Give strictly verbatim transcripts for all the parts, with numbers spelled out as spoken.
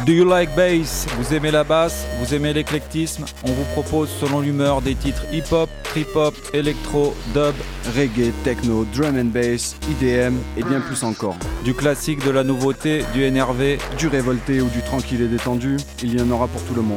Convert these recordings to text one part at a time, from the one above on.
Do you like bass? Vous aimez la basse? Vous aimez l'éclectisme? On vous propose selon l'humeur des titres hip-hop, trip-hop, électro, dub, reggae, techno, drum and bass, E D M et bien plus encore. Du classique, de la nouveauté, du énervé, du révolté ou du tranquille et détendu, il y en aura pour tout le monde.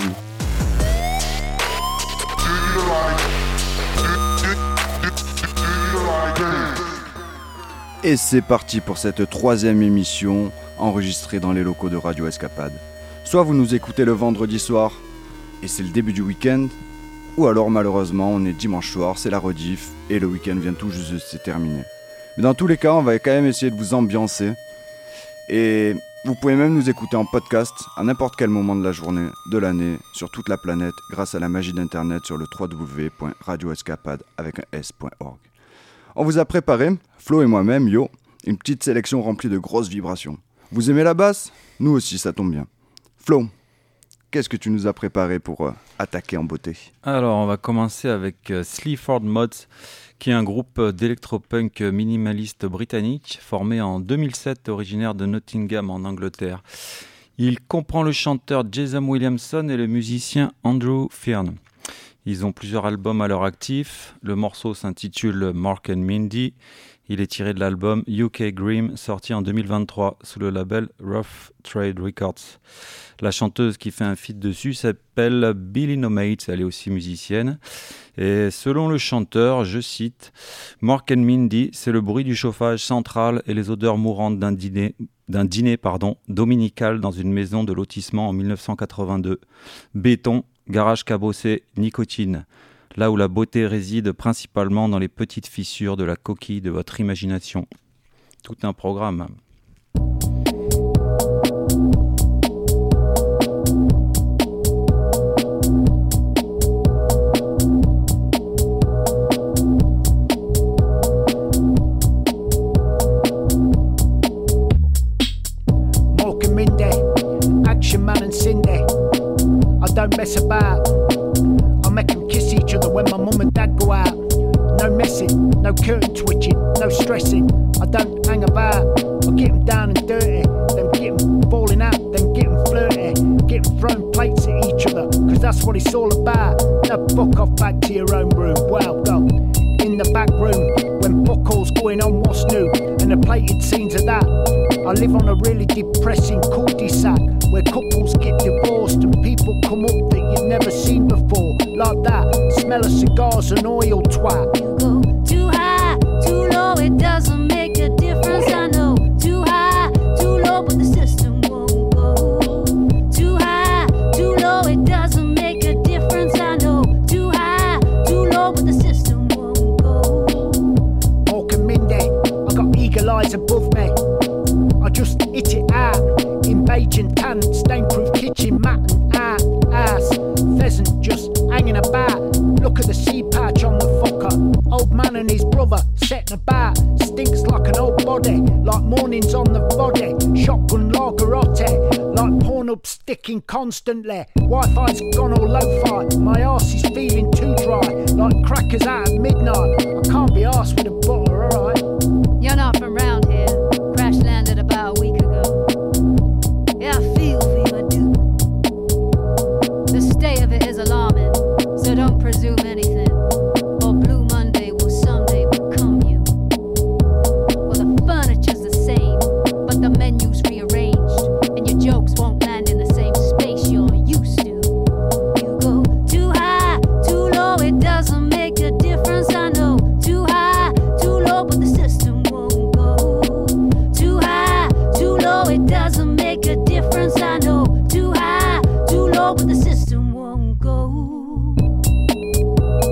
Et c'est parti pour cette troisième émission enregistrée dans les locaux de Radio Escapade. Soit vous nous écoutez le vendredi soir et c'est le début du week-end, ou alors malheureusement on est dimanche soir, c'est la rediff et le week-end vient tout juste de se terminer. Mais dans tous les cas, on va quand même essayer de vous ambiancer et vous pouvez même nous écouter en podcast à n'importe quel moment de la journée, de l'année, sur toute la planète grâce à la magie d'internet sur le w w w point radio escapade avec un s point org. On vous a préparé, Flo et moi-même, yo, une petite sélection remplie de grosses vibrations. Vous aimez la basse? Nous aussi, ça tombe bien. Flo, qu'est-ce que tu nous as préparé pour euh, attaquer en beauté? Alors, on va commencer avec euh, Sleaford Mods, qui est un groupe d'électropunk minimaliste britannique formé en deux mille sept, originaire de Nottingham en Angleterre. Il comprend le chanteur Jason Williamson et le musicien Andrew Fearn. Ils ont plusieurs albums à leur actif. Le morceau s'intitule Mark and Mindy. Il est tiré de l'album U K Grim, sorti en deux mille vingt-trois sous le label Rough Trade Records. La chanteuse qui fait un feat dessus s'appelle Billy No Mates, elle est aussi musicienne. Et selon le chanteur, je cite, Mark and Mindy, c'est le bruit du chauffage central et les odeurs mourantes d'un dîner, d'un dîner pardon, dominical dans une maison de lotissement en dix-neuf cent quatre-vingt-deux. Béton, garage cabossé, nicotine. Là où la beauté réside principalement dans les petites fissures de la coquille de votre imagination. Tout un programme. Mork and Mindy, Action Man and Cindy. I don't mess about. I make them kiss each other when my mum and dad go out. No messing, no curtain twitching, no stressing. I don't hang about. I get them down and dirty, then get them falling out, then get them flirty, get them throwing plates at each other, cause that's what it's all about. Now fuck off back to your own room. Well, go in the back room when buckles going on what's new and the plated scenes of that. I live on a really depressing cul-de-sac where couples get divorced and people come up that you've never seen before. Like that, smell of cigars and oil twat. You go too high, too low, it doesn't make a difference, I know. Too high, too low, but the system won't go. Too high, too low, it doesn't make a difference, I know. Too high, too low, but the system won't go. Mork and Mindy, I got eagle eyes above me. I just hit it out in beige and tan, stain-proof kitchen mat and out, ass. Pheasant just hanging about. Look at the sea patch on the fucker. Old man and his brother setting about. Stinks like an old body, like mornings on the body. Shotgun lagerotte, like Pornhub sticking constantly. Wi-Fi's gone all lo-fi. My arse is feeling too dry, like crackers out at midnight. I can't be arsed with a butter, alright? You're not from round here. Crash landed about a week ago. Yeah, I feel for you, I do. The state of it is alarming, so don't presume anything. Or Blue Monday will someday become you. Well, the furniture's the same, but the menu's rearranged, and your jokes won't land in the same space you're used to. You go too high, too low, it doesn't make a difference, I know. Too high, too low, but the system won't go. Too high, too low, it doesn't make a difference, I know. Too high, too low, but the system won't go.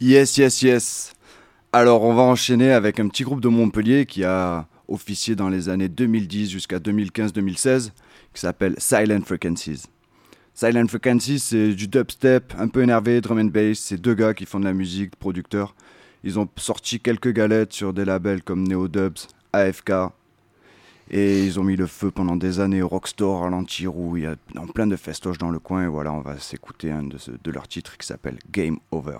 Yes, yes, yes. Alors, on va enchaîner avec un petit groupe de Montpellier qui a officié dans les années deux mille dix jusqu'à deux mille quinze deux mille seize, qui s'appelle Silent Frequencies. Silent Frequencies, c'est du dubstep, un peu énervé, drum and bass. C'est deux gars qui font de la musique, producteurs. Ils ont sorti quelques galettes sur des labels comme Neo Dubs, A F K. Et ils ont mis le feu pendant des années au Rockstore, à l'Antirou. Il y a dans plein de festoches dans le coin. Et voilà, on va s'écouter un de, ce, de leurs titres qui s'appelle Game Over.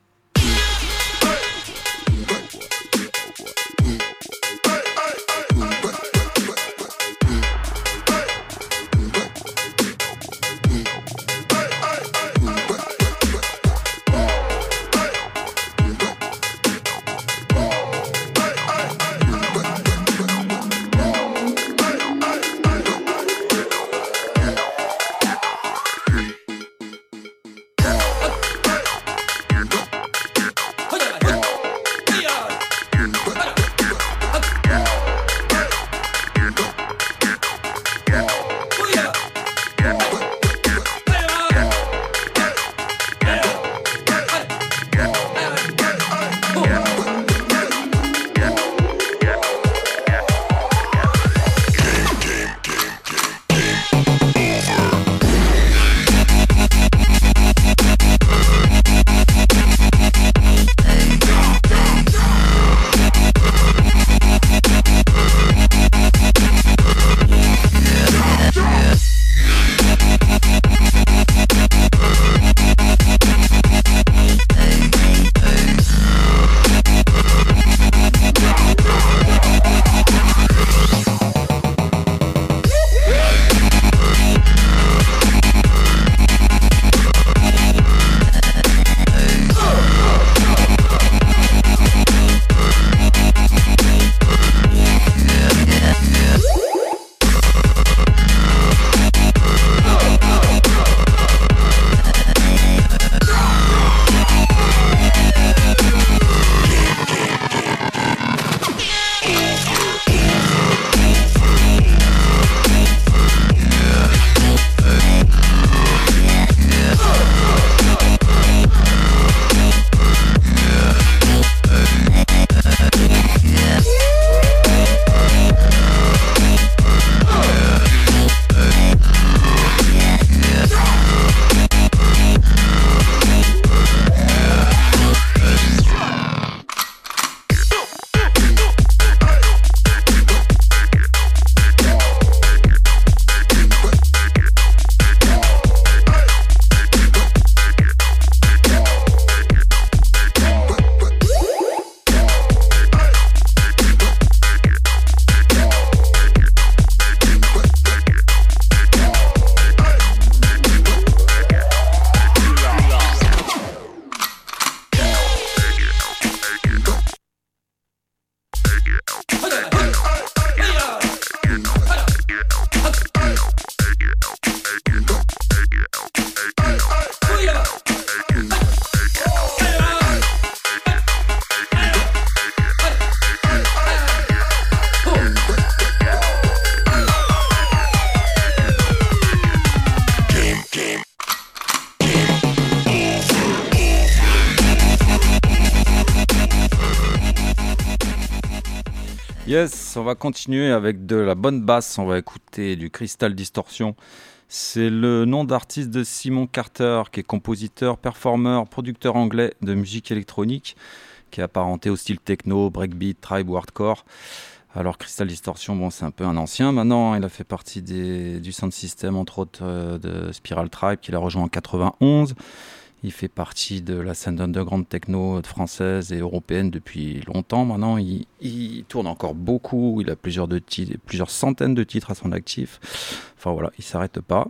Yes, on va continuer avec de la bonne basse, on va écouter du Crystal Distortion. C'est le nom d'artiste de Simon Carter, qui est compositeur, performeur, producteur anglais de musique électronique, qui est apparenté au style techno, breakbeat, tribe ou hardcore. Alors Crystal Distortion, bon, c'est un peu un ancien maintenant, il a fait partie des, du sound system, entre autres euh, de Spiral Tribe, qu'il a rejoint en quatre-vingt-onze. Il fait partie de la scène underground techno française et européenne depuis longtemps. Maintenant, il, il tourne encore beaucoup. Il a plusieurs, de titres, plusieurs centaines de titres à son actif. Enfin voilà, il ne s'arrête pas.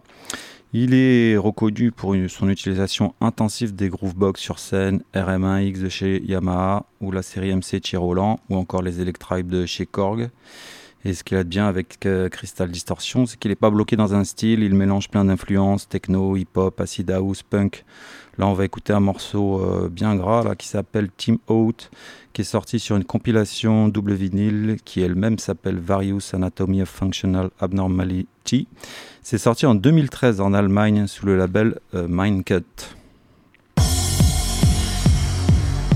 Il est reconnu pour une, son utilisation intensive des groovebox sur scène, R M un X de chez Yamaha, ou la série M C de chez Roland, ou encore les Electribe de chez Korg. Et ce qu'il a de bien avec euh, Crystal Distortion, c'est qu'il n'est pas bloqué dans un style. Il mélange plein d'influences, techno, hip-hop, acid house, punk. Là, on va écouter un morceau euh, bien gras là, qui s'appelle Team Out, qui est sorti sur une compilation double vinyle qui elle-même s'appelle Various Anatomy of Functional Abnormality. C'est sorti en deux mille treize en Allemagne sous le label euh, Mindcut.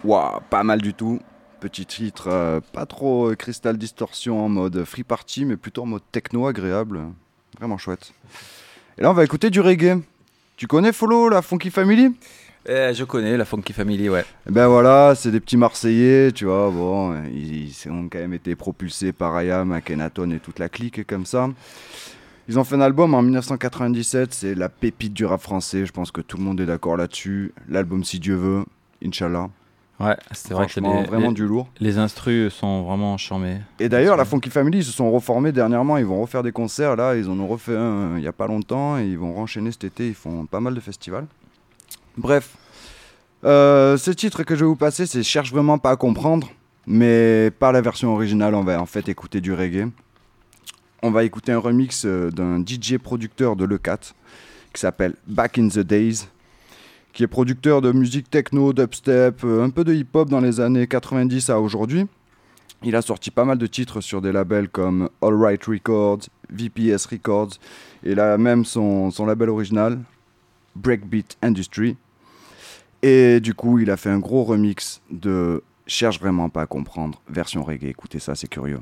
Waouh, pas mal du tout. Petit titre, euh, pas trop euh, Crystal Distortion en mode free party, mais plutôt en mode techno agréable. Vraiment chouette. Et là, on va écouter du reggae. Tu connais Follow, la Funky Family ? Eh, je connais la Funky Family, ouais. Et ben voilà, c'est des petits Marseillais, tu vois. Bon, ils, ils ont quand même été propulsés par Ayam, Akhenaton et toute la clique comme ça. Ils ont fait un album en dix-neuf cent quatre-vingt-dix-sept, c'est la pépite du rap français. Je pense que tout le monde est d'accord là-dessus. L'album Si Dieu veut, Inch'Allah. Ouais, c'est vrai que les, vraiment les, du lourd. Les instrus sont vraiment charmés. Et d'ailleurs, la Funky Family, ils se sont reformés dernièrement. Ils vont refaire des concerts. Là, ils en ont refait un il n'y a pas longtemps. Et ils vont renchaîner cet été. Ils font pas mal de festivals. Bref. Euh, ce titre que je vais vous passer, c'est Cherche vraiment pas à comprendre. Mais pas la version originale. On va en fait écouter du reggae. On va écouter un remix d'un D J producteur de Le quatre qui s'appelle Back in the Days, qui est producteur de musique techno, dubstep, un peu de hip-hop dans les années quatre-vingt-dix à aujourd'hui. Il a sorti pas mal de titres sur des labels comme All Right Records, V P S Records, et là même son, son label original, Breakbeat Industry. Et du coup, il a fait un gros remix de Cherche vraiment pas à comprendre, version reggae. Écoutez ça, c'est curieux.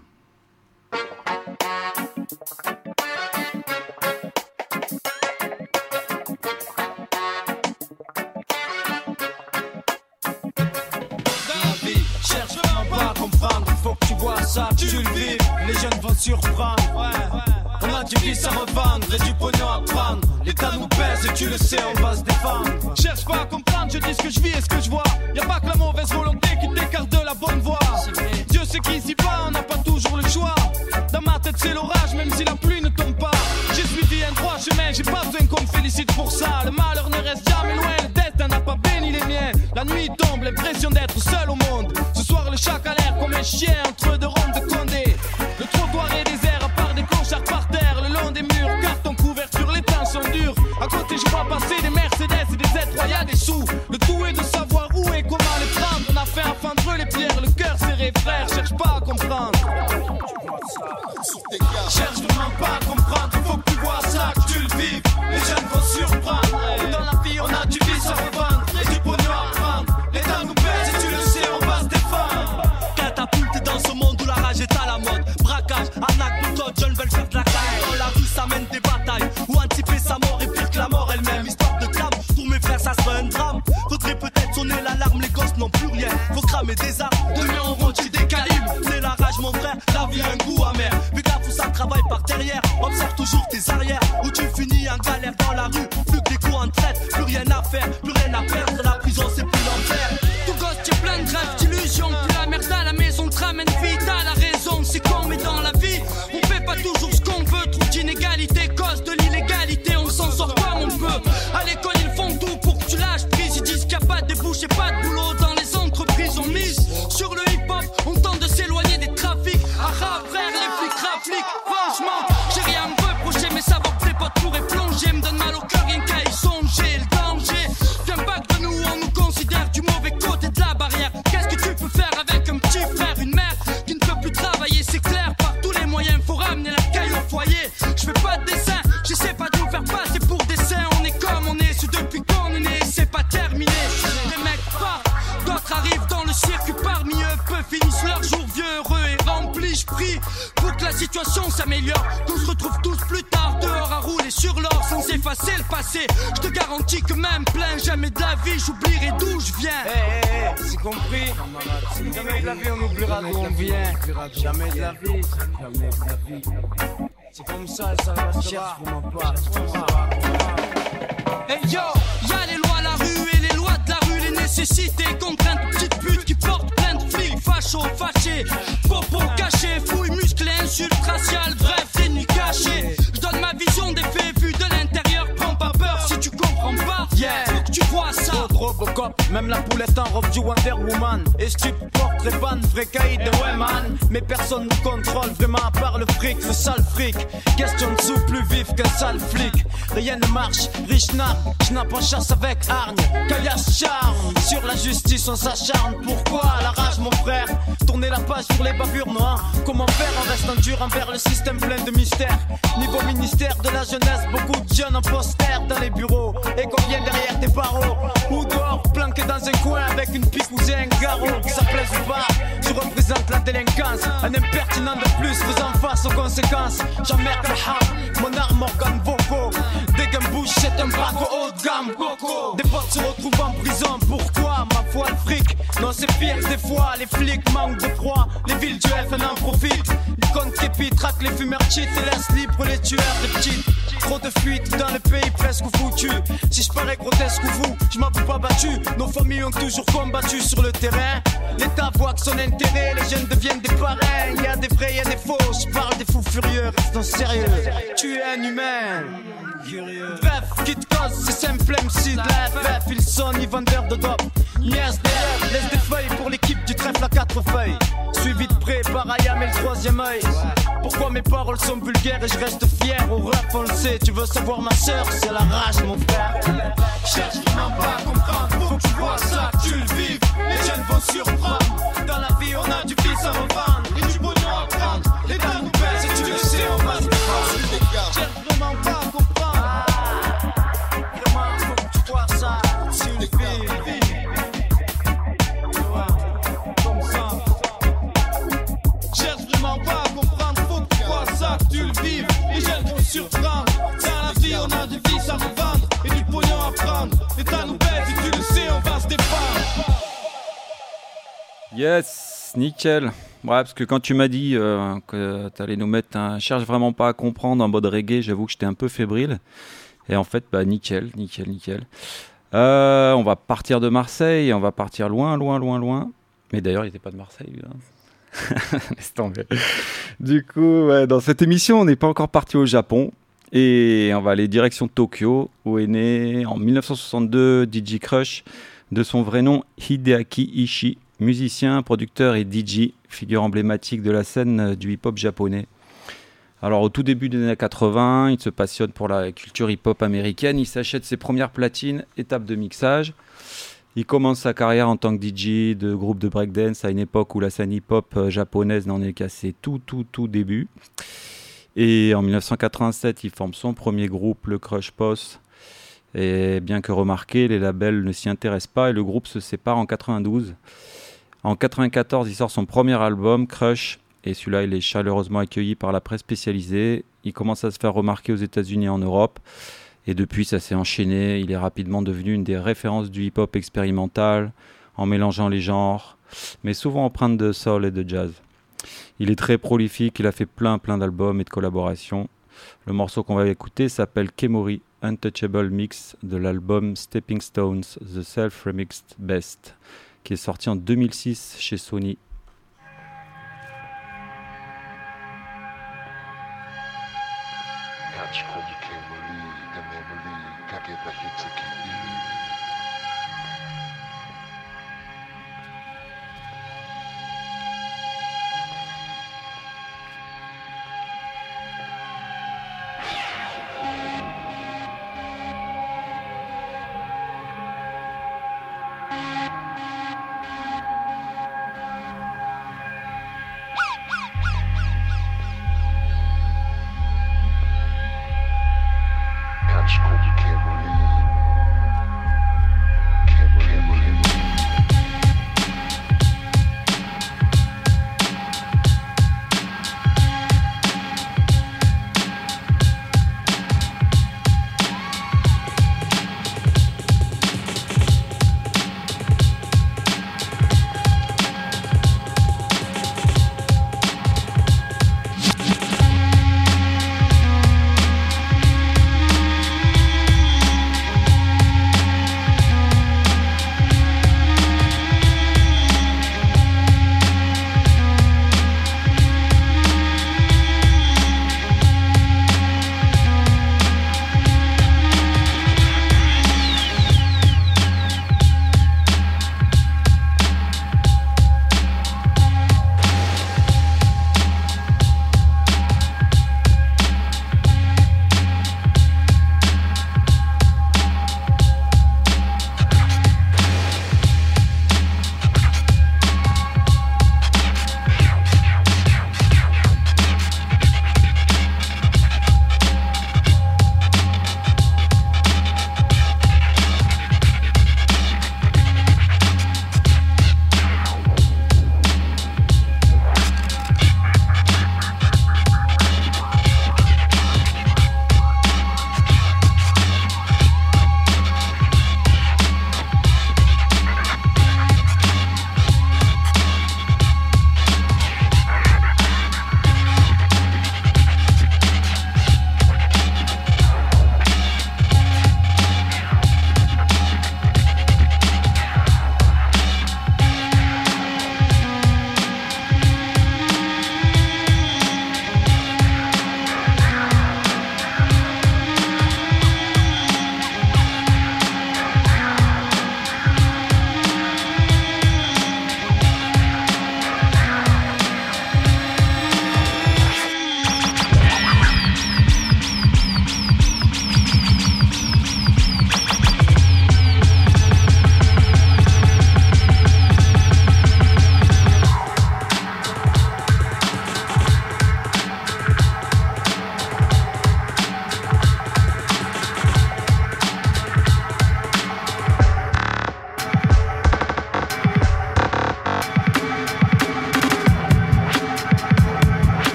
Ça, tu le vis, les jeunes vont surprendre. Ouais, ouais. On a du vice à revendre et du pognon à prendre. L'État nous pèse et tu le sais, on va se défendre. Cherche pas à comprendre, je dis ce que je vis et ce que je vois. Y'a pas que la mauvaise volonté qui t'écarte de la bonne voie. Dieu sait qu'ici bas, on n'a pas toujours le choix. Dans ma tête c'est l'orage, même si la pluie ne tombe pas. J'ai suivi un droit chemin, j'ai pas besoin qu'on me félicite pour ça. Le malheur ne reste jamais loin, le destin n'a pas béni les miens. La nuit tombe, l'impression d'être seul au monde. Ce soir le chat a l'air comme un chien entre deux rondes de Condé. Le trottoir est désert, à part des clochards par terre. Le long des murs, carton couverture, les temps sont durs. À côté je vois passer des Mercedes et des Z trois, y'a des sous. Le tout est de savoir où et comment les prendre. On a fait un fendre les pierres, le cœur serré frère. Cherche pas à comprendre. Cherche vraiment pas à comprendre. Faut que tu vois ça, que tu le vives. Les jeunes vont surprendre. Dans la vie on a du vice à revendre et du pognon à prendre. L'État nous pèse et tu le sais, on va se défendre. Catapulte dans ce monde où la rage est à la mode. Braquage, arnaque, boutade, jeunes veulent faire de la caille. Dans la rue ça mène des batailles. Ou anticiper sa mort et pire que la mort elle-même. Histoire de clame, pour mes frères ça serait un drame. Faudrait peut-être sonner l'alarme, les gosses n'ont plus rien. Faut cramer des armes, demain on rentre des calibres. C'est la rage mon frère, la vie a un goût amer. Vu que la fou ça travaille par derrière. Observe toujours tes arrières, où tu finis en galère dans la rue. Plus que des coups en traite, plus rien à faire, plus rien à perdre. La prison c'est plus l'enfer. Tout gosse t'es plein de rêves, d'illusions. Plus la merde à la maison te ramène vite. T'as la raison, c'est con mais dans la vie on fait pas toujours ce qu'on veut. Trop d'inégalité, cause de l'illégalité. On s'en sort comme on peut. À l'école ils font tout pour que tu lâches prise. Ils disent qu'il n'y a pas de débouché, pas de boulot dans les entreprises. On mise sur le hip-hop, on tente de s'éloigner des trafics. Arabe, frère, les flics, trafic. Franchement, j'ai rien à me reprocher, mais savoir que tes potes pourraient plonger me donne mal au cœur, rien qu'à y songer. Le danger vient pas que de nous, on nous considère du mauvais côté de la barrière. Qu'est-ce que tu peux faire avec un petit frère, une mère qui ne peut plus travailler, c'est clair. Par tous les moyens, faut ramener la caille au foyer. Je fais pas de dessin, j'essaie pas de nous faire passer pour des saints. On est comme on est, c'est depuis qu'on est né, c'est pas terminé. Les mecs partent, d'autres arrivent dans le circuit. Parmi eux, peu finissent leur jour vieux, heureux et remplis. Je prie pour que la situation s'améliore, qu'on se retrouve tous plus tard dehors à rouler sur l'or sans effacer le passé. Je te garantis que même plein jamais de la vie, j'oublierai d'où je viens. Hé hé hé, c'est compris. Jamais de la vie on oubliera d'où on vient. Jamais de la vie, jamais de la vie. C'est comme ça, ça restera. Cherche vraiment pas. Hey yo, y'a les lois à la rue et les lois de la rue, les nécessités, contraintes, petites putes qui portent plein de flics, fachos, fâchés, popo cachés, fouilles, musclés, insultes raciales, bref, les nuits cachées. Je donne ma vision des faits vus de l'intérieur, prends pas peur si tu comprends pas. Yeah, faut que tu vois ça. Robocop, même la poulette en robe du Wonder Woman. Et stupide portrait ban, vrai caïd de ouais man. Mais personne nous contrôle vraiment à part le fric, le sale fric. Question de sous plus vif qu'un sale flic. Rien ne marche, riche nappe, schnapp en chasse avec hargne. Caillasse charme, sur la justice on s'acharne. Pourquoi la rage mon frère? Tourner la page sur les bavures noires. Comment faire en restant dur envers le système plein de mystères. Niveau ministère de la jeunesse, beaucoup de jeunes en poster dans les bureaux. Et qu'on vient derrière tes barreaux ou dehors, planqué dans un coin avec une pique ou zinc. Figaro, que ça plaise ou pas, tu représentes la délinquance. Un impertinent de plus faisant face aux conséquences. J'emmerde le ham, mon arme organe vocaux. Dès qu'un bouche, c'est un braco haut de gamme. Des potes se retrouvent en prison, pourquoi? Ma foi, le fric, non c'est pire des fois. Les flics manquent de froid, les villes du F N en profitent. Les comptes képis traquent les fumeurs cheat et laissent libres les tueurs de petites. Trop de fuites dans le pays presque foutu. Si je parais grotesque ou fou, je m'avoue pas battu. Nos familles ont toujours combattu sur le terrain. L'État voit que son intérêt, les jeunes deviennent des parrains. Y'a des vrais, y'a des faux, je parle des fous furieux, restons sérieux. Tu es un humain. Bref, qui te cause, c'est simple M C de la F F. Ils sont ni vendeurs de dope, ni S D F. Laisse des feuilles pour l'équipe du trèfle à quatre feuilles. Suivi de près par Ayam et le troisième œil. Pourquoi mes paroles sont vulgaires et je reste fier. Au rap on le sait, tu veux savoir ma sœur, c'est la rage mon frère. Cherche vraiment pas à comprendre, faut que tu vois ça, que tu le vives. Les jeunes vont surprendre. Dans la vie on a du fils à revendre et du bonheur à prendre. L'État nous baisse et tu le sais, on va se défendre. Cherche vraiment pas à comprendre. Vraiment, faut que tu vois ça, tu le vives. Comme ça. Cherche vraiment pas à comprendre, faut que tu vois ça, que tu le vives. Les jeunes vont surprendre. Dans la vie on a du fils à revendre et du pognon à prendre. L'État nous baisse et tu le sais, on va se défendre. Yes, nickel. Ouais, parce que quand tu m'as dit euh, que tu allais nous mettre un cherche vraiment pas à comprendre en mode reggae, j'avoue que j'étais un peu fébrile. Et en fait, bah nickel, nickel, nickel. Euh, on va partir de Marseille, on va partir loin, loin, loin, loin. Mais d'ailleurs, il n'était pas de Marseille, lui. Hein. Laisse tomber. Du coup, ouais, dans cette émission, on n'est pas encore parti au Japon. Et on va aller direction Tokyo, où est né en dix-neuf cent soixante-deux D J Krush, de son vrai nom Hideaki Ishii, musicien, producteur et D J, figure emblématique de la scène du hip-hop japonais. Alors au tout début des années quatre-vingts, il se passionne pour la culture hip-hop américaine, il s'achète ses premières platines, étape de mixage. Il commence sa carrière en tant que D J de groupe de breakdance à une époque où la scène hip-hop japonaise n'en est qu'à ses tout tout tout débuts. Et en dix-neuf cent quatre-vingt-sept, il forme son premier groupe, le Crush Boss. Et bien que remarqué, les labels ne s'y intéressent pas et le groupe se sépare en quatre-vingt-douze. En quatre-vingt-quatorze, il sort son premier album, Crush, et celui-là, il est chaleureusement accueilli par la presse spécialisée. Il commence à se faire remarquer aux États-Unis et en Europe. Et depuis, ça s'est enchaîné. Il est rapidement devenu une des références du hip-hop expérimental, en mélangeant les genres, mais souvent empreinte de soul et de jazz. Il est très prolifique, il a fait plein plein d'albums et de collaborations. Le morceau qu'on va écouter s'appelle Kemori, Untouchable Mix de l'album Stepping Stones, The Self-Remixed Best, qui est sorti en deux mille six chez Sony.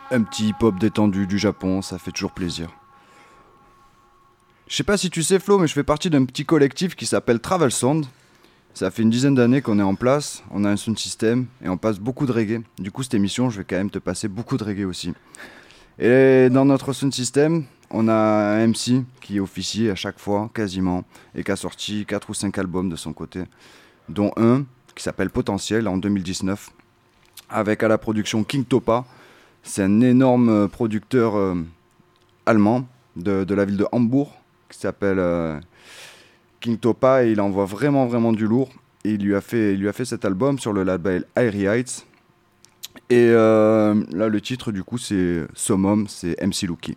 Un petit hip-hop détendu du Japon, ça fait toujours plaisir. Je sais pas si tu sais Flo, mais je fais partie d'un petit collectif qui s'appelle Travel Sound. Ça fait une dizaine d'années qu'on est en place, on a un sound system et on passe beaucoup de reggae. Du coup cette émission, je vais quand même te passer beaucoup de reggae aussi. Et dans notre sound system, on a un M C qui officie à chaque fois, quasiment, et qui a sorti quatre ou cinq albums de son côté, dont un qui s'appelle Potentiel en deux mille dix-neuf, avec à la production King Topa. C'est un énorme producteur euh, allemand de, de la ville de Hambourg, qui s'appelle euh, King Topa, et il envoie vraiment vraiment du lourd. Et il lui a fait, il lui a fait cet album sur le label Airy Heights. Et euh, là le titre du coup c'est Summum, c'est M C Lucky.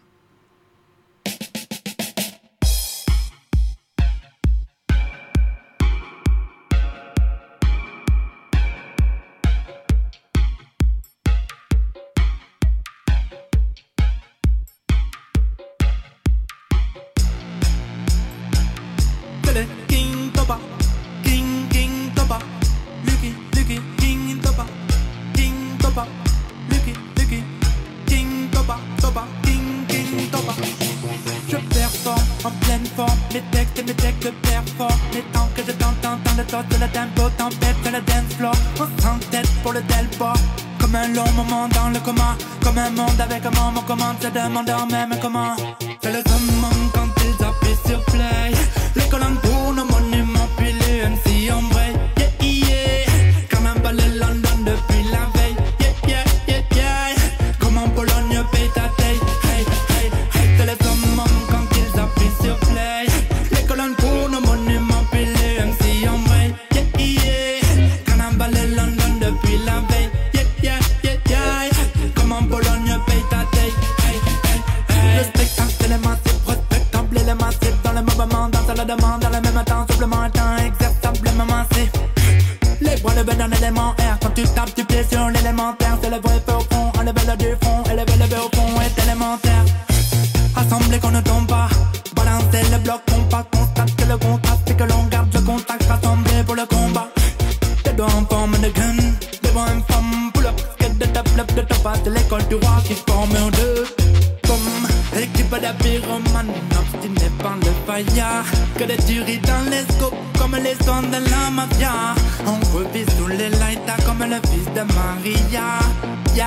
Demandant même comment c'est le summum quand ils appuient sur play. Les colonnes pour nos monuments puis les M C en vrai. Yeah yeah, quand même pas le London depuis la veille. Yeah yeah yeah yeah, comme en Pologne paye ta taille. Hey hey hey, c'est le summum quand ils appuient sur play. Les colonnes pour nos monuments puis les M C en vrai. Yeah yeah, quand même pas le London depuis la veille. Yeah yeah yeah yeah, comme en Pologne paye ta taille. Le spectacle, c'est les massifs, respectable et les massifs. Dans le mouvement, dans la demande, dans le même temps, supplément temps, exerçable et massif. Les bras levés d'un élément R, quand tu tapes du pied sur l'élémentaire, c'est le vrai peu au fond, un level du front, et le levé au fond est élémentaire. Assemblé qu'on ne tombe pas, balancer le bloc compas, constate que le contraste, c'est que l'on garde le contact, rassemblé pour le combat. Des doigts en forme de gun, des bras en forme, pull up, skate de top, love de top, c'est l'école du roi qui forme en deux. Équipe de pyromanes, obstinés par le faillard. Que des tueries dans les scopes, comme les sons de la mafia. On revit sous les lights comme le fils de Maria. Yeah.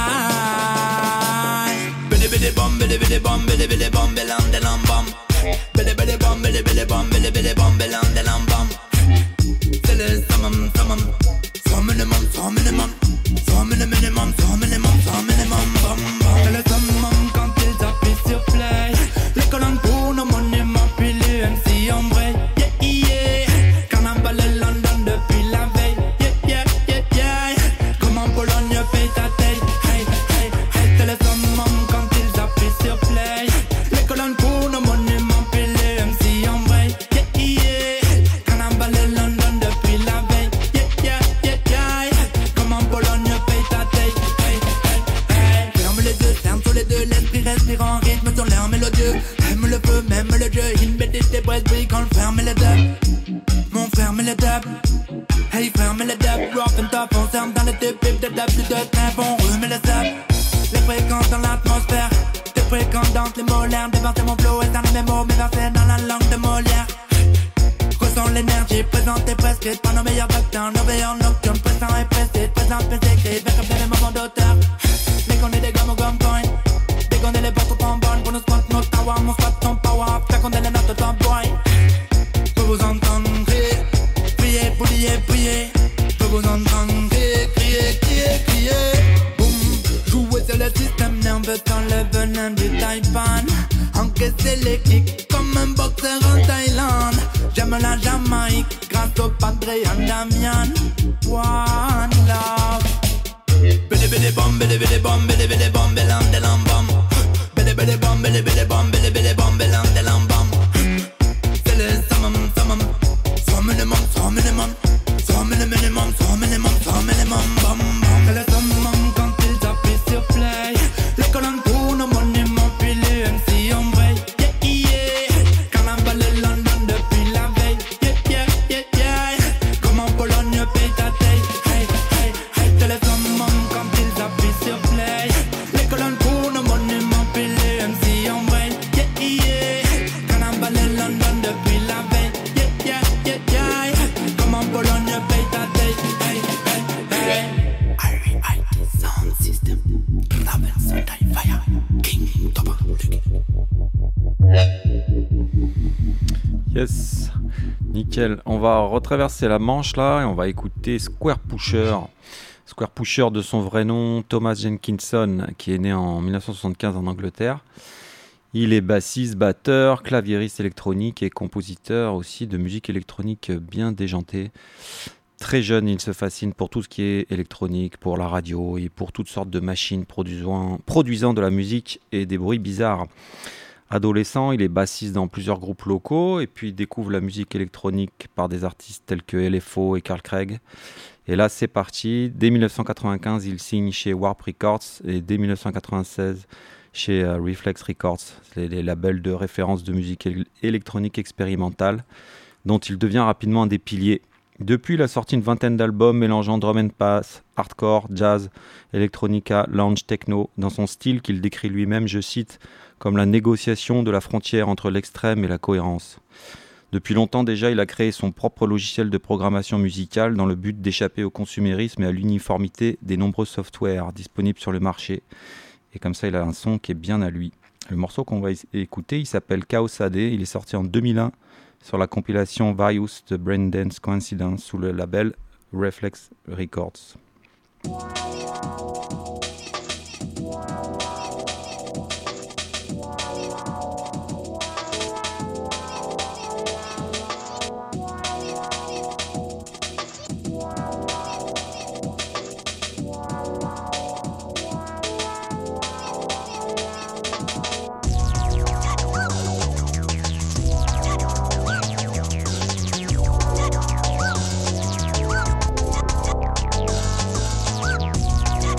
Bidi bidi bom, bidi bidi bom, bidi bidi bom, belan de lambam. Bidi bidi bom, bidi bidi bom, bidi bidi bom, belan de lambam. C'est le summum, summum. Some minimum, some minimum. Some minimum, some minimum, some minimum, bom bom. C'est le summum. Sur play, les colonnes pour nos monuments puis les M C en vrai. Yeah yeah, carnaval de London depuis la veille. Yeah yeah yeah yeah, comme en Pologne paye ta taille. Hey hey hey, c'est le summum quand ils appuient sur play. Les colonnes pour nos monuments puis les M C en vrai. Yeah yeah, carnaval de London depuis la veille. Yeah yeah yeah yeah, comme en Pologne paye ta taille. Hey hey hey, ferme les deux, ferme tous les deux, l'esprit respirant. Sur l'air mélodieux, aime le feu, même le jeu. Il met des braises, oui, quand ferme les dubs. Mon frère, met les dubs. Hey, ferme les dubs. Rock and top, on serme dans les deux pipes de dubs. Plus de trêve, on remet les subs. Les fréquences dans l'atmosphère. Des fréquences dans les molaires. Déverser mon flow et dans mes mots, mais versé dans la langue de Molière. Ressens l'énergie, présentée presque par nos meilleurs docteurs. Nos veilleurs nocturnes, présent et pressé. Présent, pressé, écrit, vers comme des moments d'auteur. Mais qu'on est des gommes au gomme coin. On est les bateaux en bonne pour nous squat nos towers, mon squat ton power, fait qu'on est les notes de ton boy. Je peux vous entendre crier, prier, prier, prier. Je peux vous entendre crier, crier, crier, crier. Boum, jouer sur le système nerveux dans le venin du Taipan. Encaisser les kicks comme un boxeur en Thaïlande. J'aime la Jamaïque grâce au padre Damian. One love. Bidi bidi bom, bidi bidi bom, bidi bidi bom, belan de lambam. Bidi bidi bom, bidi bidi bom, bidi bidi bom, belan de lambam. C'est le summum, summum. Some minimum, some minimum. Some minimum, some minimum, some minimum, bam bam. C'est le summum quand ils appuient sur play. Les colonnes pour nos monuments puis les M C en vrai. Yeah yeah, carnaval de London depuis la veille. Yeah yeah yeah yeah, comme en Pologne paye ta taille. Hey hey hey, c'est le summum quand ils appuient sur play. Les colonnes Yes, nickel. On va retraverser la Manche là et on va écouter Square Pusher. Square Pusher de son vrai nom, Thomas Jenkinson, qui est né en dix-neuf cent soixante-quinze en Angleterre. Il est bassiste, batteur, claviériste électronique et compositeur aussi de musique électronique bien déjantée. Très jeune, il se fascine pour tout ce qui est électronique, pour la radio et pour toutes sortes de machines produisant, produisant de la musique et des bruits bizarres. Adolescent, il est bassiste dans plusieurs groupes locaux et puis découvre la musique électronique par des artistes tels que L F O et Carl Craig. Et là, c'est parti. Dès dix-neuf cent quatre-vingt-quinze, il signe chez Warp Records et dès dix-neuf cent quatre-vingt-seize chez euh, Reflex Records, les, les labels de référence de musique él- électronique expérimentale, dont il devient rapidement un des piliers. Depuis, il a sorti une vingtaine d'albums mélangeant drum and bass, hardcore, jazz, electronica, lounge, techno, dans son style qu'il décrit lui-même, je cite, comme la négociation de la frontière entre l'extrême et la cohérence. Depuis longtemps déjà, il a créé son propre logiciel de programmation musicale dans le but d'échapper au consumérisme et à l'uniformité des nombreux softwares disponibles sur le marché. Et comme ça, il a un son qui est bien à lui. Le morceau qu'on va écouter, il s'appelle Chaos A D. Il est sorti en deux mille un sur la compilation Various de Braindance Coincidence sous le label Reflex Records. We'll be right back.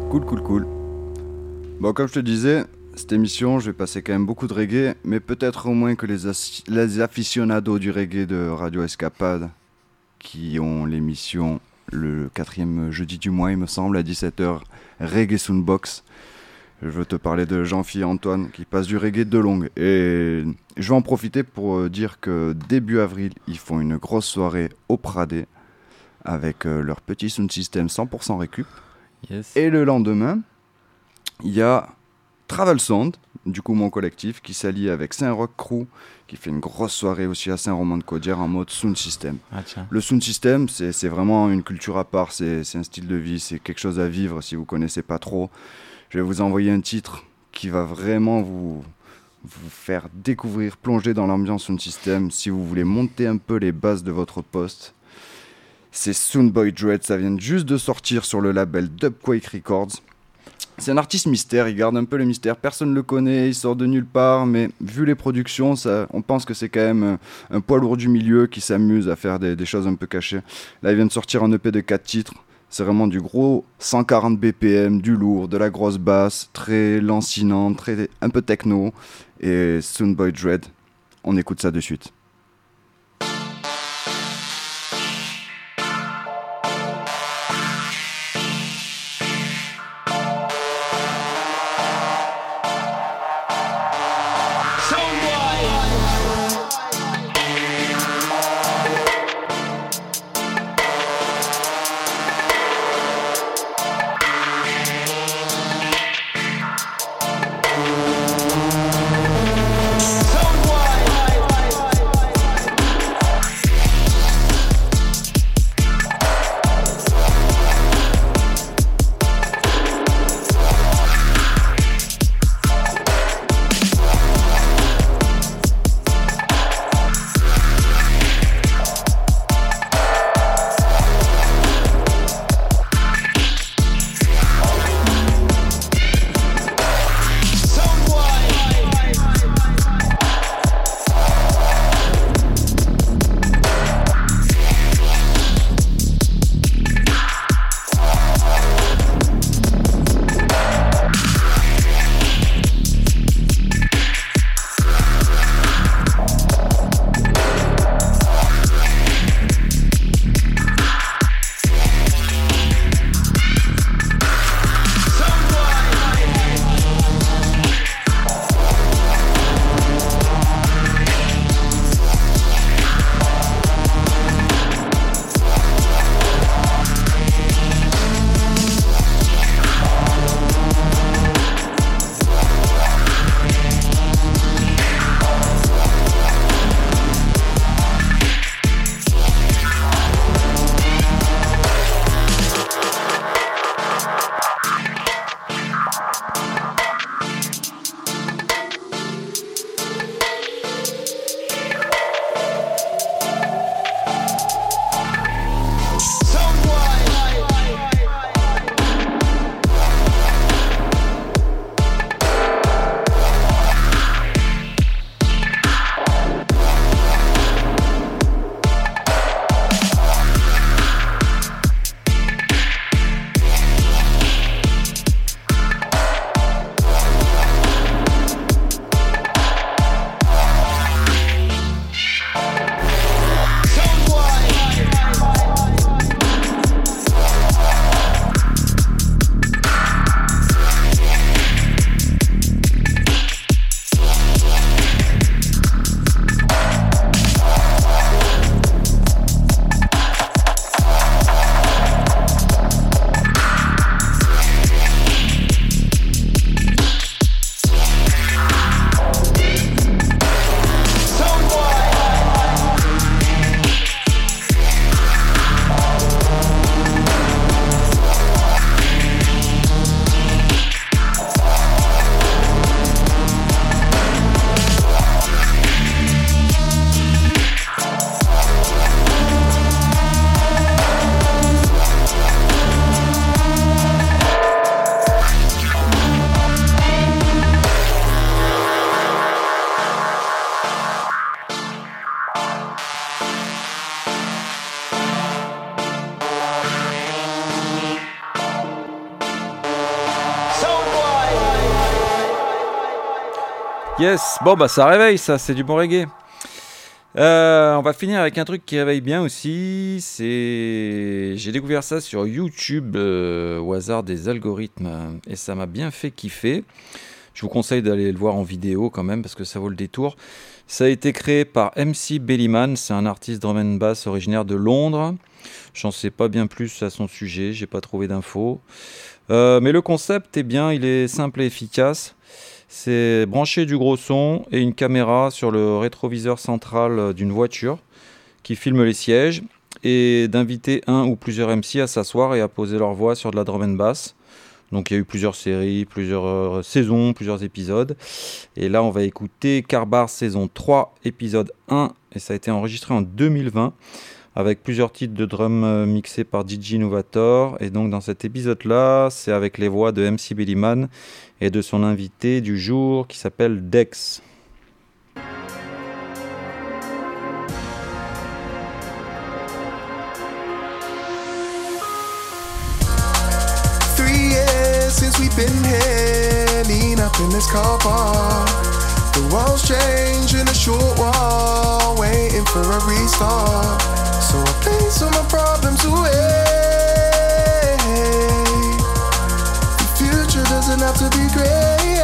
Cool, cool, cool. Bon, comme je te disais, cette émission, je vais passer quand même beaucoup de reggae, mais peut-être au moins que les, as- les aficionados du reggae de Radio Escapade, qui ont l'émission le quatrième jeudi du mois, il me semble, à dix-sept heures, Reggae Soundbox. Je veux te parler de Jean-Philippe et Antoine, qui passent du reggae de longue. Et je vais en profiter pour dire que début avril, ils font une grosse soirée au Pradé, avec leur petit sound system cent pour cent récup. Yes. Et le lendemain, il y a Travel Sound, du coup mon collectif, qui s'allie avec Saint-Roch Crew, qui fait une grosse soirée aussi à Saint-Romain-de-Caudière en mode sound system. Ah, tiens. Le sound system, c'est, c'est vraiment une culture à part, c'est, c'est un style de vie, c'est quelque chose à vivre si vous ne connaissez pas trop. Je vais vous envoyer un titre qui va vraiment vous, vous faire découvrir, plonger dans l'ambiance sound system si vous voulez monter un peu les bases de votre poste. C'est Soundboy Dread, ça vient juste de sortir sur le label Dubquake Records. C'est un artiste mystère, il garde un peu le mystère, personne ne le connaît, il sort de nulle part, mais vu les productions, ça, on pense que c'est quand même un, un poids lourd du milieu qui s'amuse à faire des, des choses un peu cachées. Là, il vient de sortir un E P de quatre titres, c'est vraiment du gros cent quarante B P M, du lourd, de la grosse basse, très lancinant, très, un peu techno, et Soundboy Dread, on écoute ça de suite. Soundboy. Yes, bon bah ça réveille ça, c'est du bon reggae. Euh, on va finir avec un truc qui réveille bien aussi, c'est... J'ai découvert ça sur YouTube euh, au hasard des algorithmes et ça m'a bien fait kiffer. Je vous conseille d'aller le voir en vidéo quand même parce que ça vaut le détour. Ça a été créé par M C Bellyman, c'est un artiste drum and bass originaire de Londres. J'en sais pas bien plus à son sujet, j'ai pas trouvé d'infos. Euh, mais le concept est bien, il est simple et efficace. C'est brancher du gros son et une caméra sur le rétroviseur central d'une voiture qui filme les sièges et d'inviter un ou plusieurs M C à s'asseoir et à poser leur voix sur de la drum and bass. Donc il y a eu plusieurs séries, plusieurs euh, saisons, plusieurs épisodes. Et là on va écouter Carbar saison trois, épisode un. Et ça a été enregistré en deux mille vingt avec plusieurs titres de drum euh, mixés par D J Novator. Et donc dans cet épisode-là, c'est avec les voix de M C Bellyman et de son invité du jour qui s'appelle Dex. Since we've been here, lean up in this car bar. The world's changed in a short while, waiting for a restart. So I place all my problems away. The future doesn't have to be grey.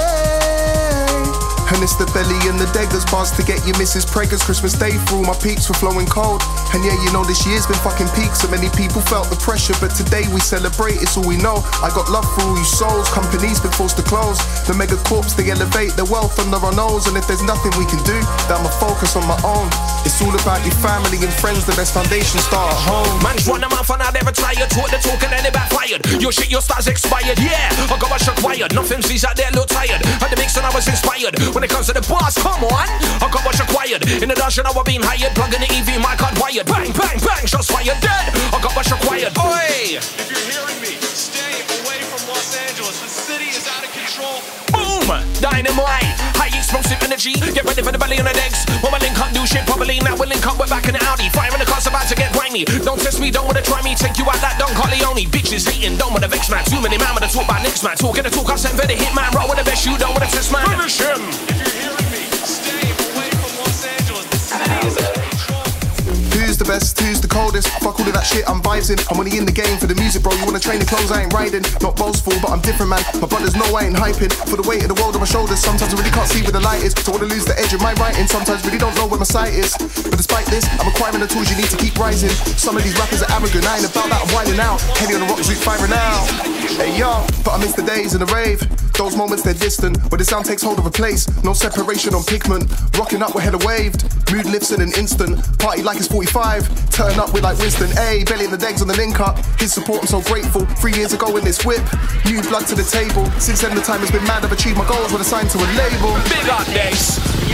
And it's the belly and the beggars bars to get your missus preggers. Christmas Day through my peaks were flowing cold. And yeah, you know this year's been fucking peak. So many people felt the pressure, but today we celebrate, it's all we know. I got love for all you souls, companies been forced to close. The mega corps, they elevate their wealth under our nose. And if there's nothing we can do, then I'ma focus on my own. It's all about your family and friends, the best foundation start at home. Man's run a mouth and I never tired. Talk the talk and then it backfired. Your shit, your stars expired. Yeah, I got much required. Nothing sees out there look tired. Had the mix and I was inspired. When it comes to the boss, come on, I got what's required. In the dungeon, I was being hired. Plugging the E V, my card wired. Bang, bang, bang, shots fired. Dead, I got what's required. Oi! If you're hearing me, stay away from Los Angeles. The city is out of control. Boom! Dynamite, high explosive energy. Get ready for the belly on the decks. When my link up, do shit properly. Now we'll link up, we're back in the Audi. Fire in the car's about to get grimy. Don't test me, don't wanna try me. Take you out like Don Corleone. Bitches hating, don't wanna vex man. Too many man wanna talk about next man. Talking the talk, I send for the hit man. Roll with the best, you don't wanna test man. Finish him! If you're hearing me, stay away from Los Angeles. The city is out of control. Who's the best? Who's the coldest? Fuck all of that shit, I'm vibes in. I'm only in the game for the music, bro. You wanna train the clothes, I ain't riding. Not boastful, but I'm different, man. My brothers know I ain't hyping. For the weight of the world on my shoulders, sometimes I really can't see where the light is. So I wanna lose the edge of my writing. Sometimes really don't know where my sight is. But despite this, I'm acquiring the tools you need to keep rising. Some of these rappers are arrogant, I ain't about that, I'm winding out. Henny on the rocks, we firing out. Hey yo, but I miss the days in the rave. Those moments they're distant, where the sound takes hold of a place. No separation on pigment. Rocking up, we're head waved. Mood lifts in an instant. Party like it's forty-five. Turn up with like Winston. Ayy, belly and the degs on the link up. His support, I'm so grateful. Three years ago in this whip. New blood to the table. Since then the time has been mad. I've achieved my goals when assigned to a label. Big up days.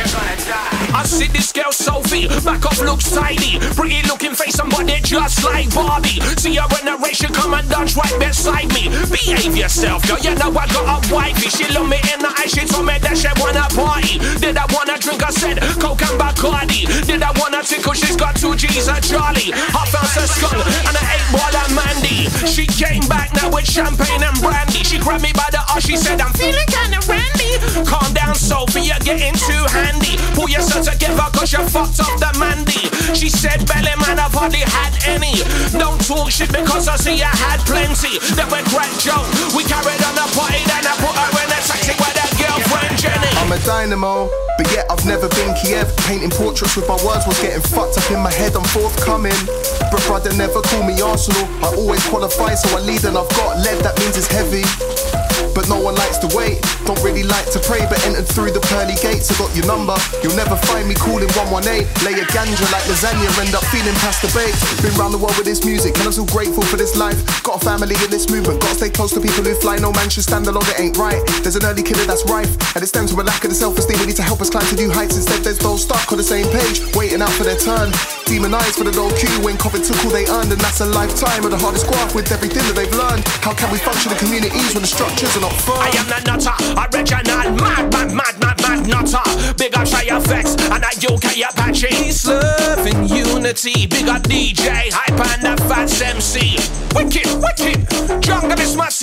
I see this girl Sophie, back up looks tidy. Pretty looking face, somebody just like Barbie. See her when the race, she come and dance right beside me. Behave yourself, girl, you know I got a wifey. She looked me in the eye, she told me that she wanna party. Did I wanna drink, I said, Coke and Bacardi. Did I wanna tickle, she's got two G's and Charlie. I found her skunk and an eight ball and Mandy. She came back now with champagne and brandy. She grabbed me by the arse, she said, I'm feeling kinda randy. Calm down, Sophie, you're getting too handy. Pull yourself together, cause you fucked up the Mandy. She said, Belly man, I've hardly had any. Don't talk shit because I see you had plenty. Then we cracked joke, we carried on the party, then I put her in a taxi with that girlfriend Jenny. I'm a dynamo, but yet I've never been Kiev. Painting portraits with my words was getting fucked up in my head, I'm forthcoming. But brother never call me Arsenal, I always qualify, so I lead and I've got lead, that means it's heavy. But no one likes to wait, don't really like to pray, but entered through the pearly gates. I got your number, you'll never find me calling one one eight. Lay a ganja like lasagna, end up feeling past the bait. Been round the world with this music, and I'm so grateful for this life. Got a family in this movement, gotta stay close to people who fly. No man should stand alone, it ain't right. There's an early killer that's rife, and it stems from a lack of the self-esteem. We need to help us climb to new heights. Instead there's those stuck on the same page, waiting out for their turn. Demonized for the low queue when COVID took all they earned, and that's a lifetime of the hardest graft with everything that they've learned. How can we function in communities when the structures are not firm? I am the nutter, original mad, mad, mad, mad, mad nutter. Big up Shy Effects and that U K Apache. Peace, love and unity. Big up D J, hype and the Fats M C. Wicked, wicked, jungle is massive. A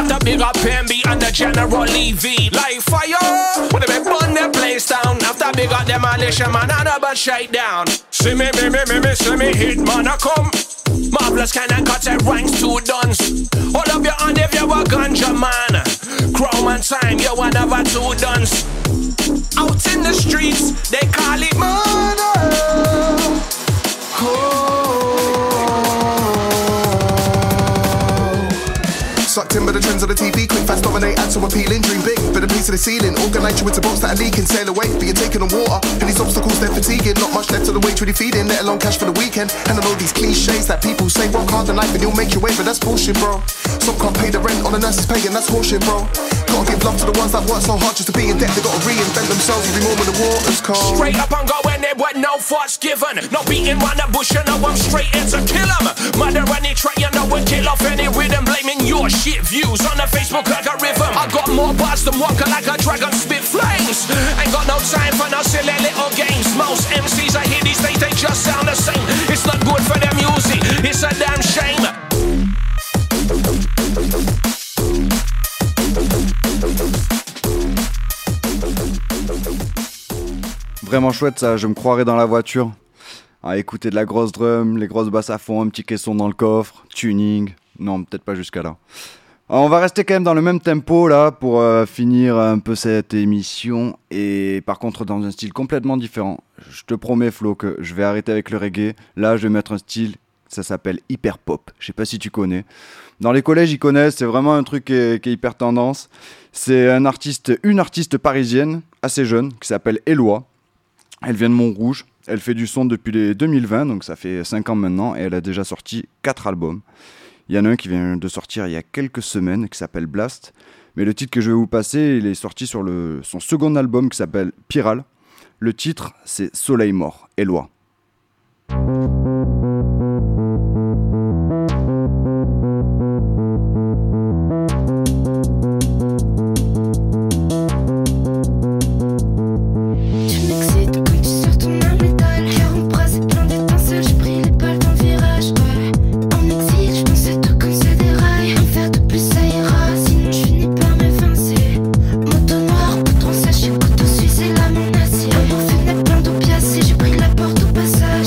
the big up P M B and the General Levy. Like fire, when they burn their place down. After big up demolition man and a bad shake down. See me, me, me, me, me, see me hit man a come. Marvelous cannon cuts and ranks two duns. Hold up your hand if you a ganja man. Chrome and time, you one of a two duns. Out in the streets, they call it murder. Oh. Sucked in by the trends on the T V, quick fast dominate, add so appealing, dream big, but a piece of the ceiling, organize you into boats that are leaking, sail away, being taken on water, and these obstacles they're fatiguing, not much left of the wage really feeding, let alone cash for the weekend, and I know these cliches that people say, rock hard the knife and you'll make your way, but that's bullshit bro, some can't pay the rent on the nurses paying, that's horseshit bro, gotta give love to the ones that work so hard just to be in debt, they gotta reinvent themselves every moment the water's cold. Straight up and going there with no thoughts given, no beating round the bush, you know I'm straight in to kill them, mother any try, you know we'll kill off any rhythm, blaming your shit views on the Facebook like a rhythm. I got more bars than walking like a dragon spit flames. Ain't got no time for no silly little games. Most M Cs I hear these days, they just sound the same. It's not good for their music, it's a damn shame. Vraiment chouette ça, je me croirais dans la voiture. À écouter de la grosse drum, les grosses basses à fond, un petit caisson dans le coffre, tuning. Non, peut-être pas jusqu'à là. Alors, on va rester quand même dans le même tempo là pour euh, finir un peu cette émission et par contre dans un style complètement différent. Je te promets Flo que je vais arrêter avec le reggae. Là je vais mettre un style, ça s'appelle hyper pop. Je sais pas si tu connais. Dans les collèges ils connaissent, c'est vraiment un truc qui est, qui est hyper tendance. C'est un artiste, une artiste parisienne assez jeune qui s'appelle Eloi. Elle vient de Montrouge. Elle fait du son depuis les deux mille vingt, donc ça fait cinq ans maintenant et elle a déjà sorti quatre albums. Il y en a un qui vient de sortir il y a quelques semaines qui s'appelle Blast. Mais le titre que je vais vous passer, il est sorti sur le, son second album qui s'appelle Pyral. Le titre, c'est Soleil mort, Eloi. J'ai pris la porte au passage.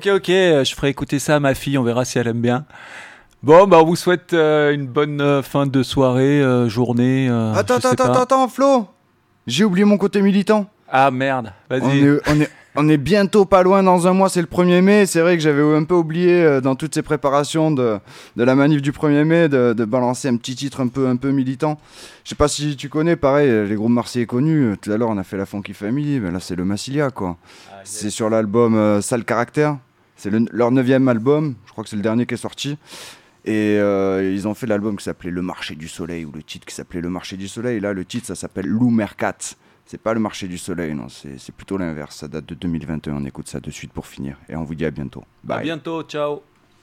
Ok, ok, je ferai écouter ça à ma fille, on verra si elle aime bien. Bon, bah on vous souhaite euh, une bonne euh, fin de soirée, euh, journée. Euh, attends, je sais attends, pas. attends, attends, Flo. J'ai oublié mon côté militant. Ah merde, vas-y. On est, on est, on est bientôt pas loin, dans un mois, c'est le premier mai. C'est vrai que j'avais un peu oublié euh, dans toutes ces préparations de, de la manif du premier mai de, de balancer un petit titre un peu, un peu militant. Je sais pas si tu connais, pareil, les groupes marseillais connus. Tout à l'heure, on a fait la Funky Family, ben là, c'est le Massilia, quoi. Ah, c'est sur l'album euh, Sale Caractère. C'est le, leur neuvième album, je crois que c'est le dernier qui est sorti. Et euh, ils ont fait l'album qui s'appelait Le Marché du Soleil, ou le titre qui s'appelait Le Marché du Soleil. Là, le titre, ça s'appelle Lou Mercat. C'est pas Le Marché du Soleil, non, c'est, c'est plutôt l'inverse. Ça date de deux mille vingt et un. On écoute ça de suite pour finir. Et on vous dit à bientôt. Bye. À bientôt, ciao.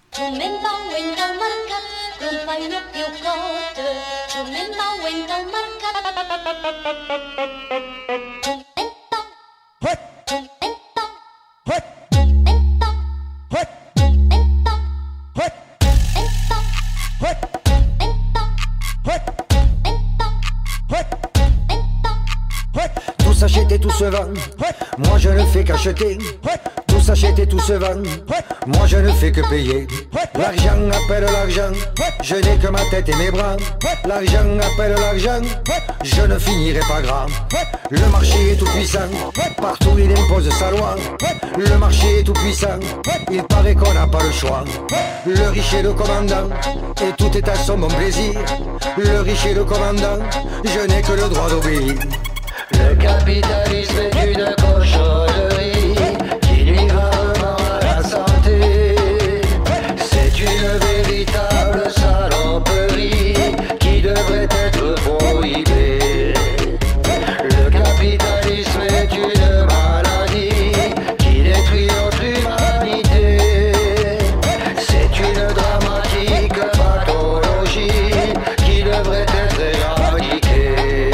Tout s'achète et tout se vend, moi je ne fais qu'acheter. Tout s'achète et tout se vend, moi je ne fais que payer. L'argent appelle l'argent, je n'ai que ma tête et mes bras. L'argent appelle l'argent, je ne finirai pas grand. Le marché est tout puissant, partout il impose sa loi. Le marché est tout puissant, il paraît qu'on n'a pas le choix. Le riche est le commandant, et tout est à son bon plaisir. Le riche est le commandant, je n'ai que le droit d'obéir. Le capitalisme est une cochonnerie qui nuit gravement à la santé. C'est une véritable saloperie qui devrait être prohibée. Le capitalisme est une maladie qui détruit notre humanité. C'est une dramatique pathologie qui devrait être éradiquée.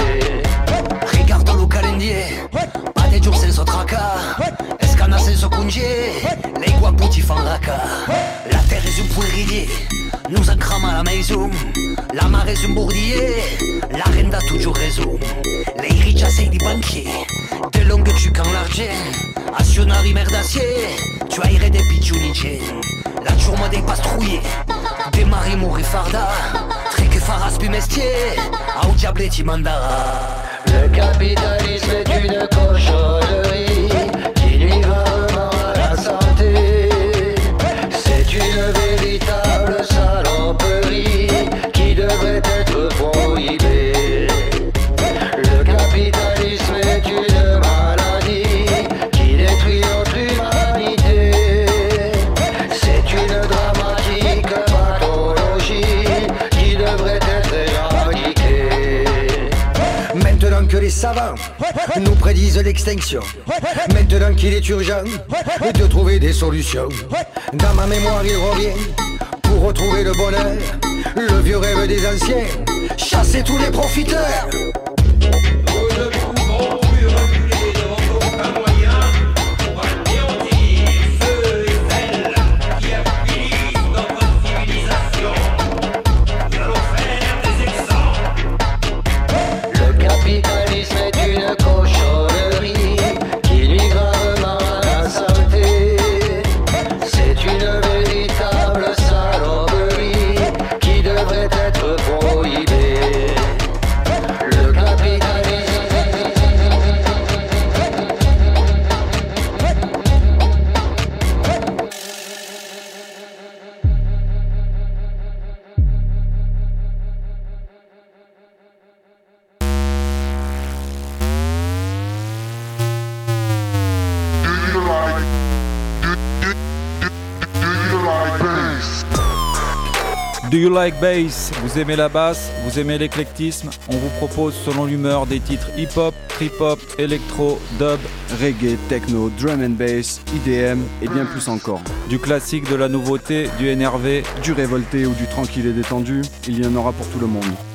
Pas de jours senza tracas, escana senza congé, les guaputi fan raca. La terre est un poudrier, nous encrame à la maison. La mare est un bourdier, la reine a toujours raison. Les riches c'est des banquiers, de longues tu quand l'argent. Azionari merdacier, tu airais des pichunici. La tourme des pastrouillés, des maris mourir farda. Très que faras bumestier, au diable ti mandara. Le capitalisme est une cochonnerie qui nuit gravement à la santé. C'est une véritable saloperie qui devrait être prohibée. Le capitalisme est une maladie qui détruit notre humanité. C'est une dramatique pathologie qui devrait être éradiquée. Maintenant que les savants nous prédisent l'extinction, maintenant qu'il est urgent de trouver des solutions, dans ma mémoire il revient, pour retrouver le bonheur, le vieux rêve des anciens, chasser tous les profiteurs. Nous ne pouvons plus reculer devant aucun moyen pour anéantir ceux et celles qui affligent notre civilisation. Nous allons faire des exemples. Le capitalisme est une cochonnerie qui nuit gravement à la santé. C'est une véritable saloperie qui devrait être prohibée. Le capitalisme. Do you like bass? Vous aimez la basse? Vous aimez l'éclectisme? On vous propose selon l'humeur des titres hip-hop, trip-hop, électro, dub, reggae, techno, drum and bass, I D M et bien plus encore. Du classique, de la nouveauté, du énervé, du révolté ou du tranquille et détendu, il y en aura pour tout le monde.